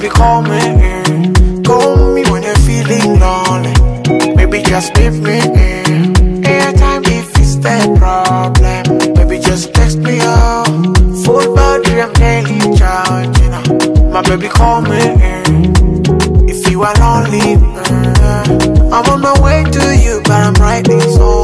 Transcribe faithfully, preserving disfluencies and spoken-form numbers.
baby, call me. Mm. Call me when you're feeling lonely. Maybe just leave me in. Anytime if it's the problem, maybe just text me up. Full body, I'm daily charging. My baby, call me. Mm. If you are lonely, mm. I'm on my way to you, but I'm writing so.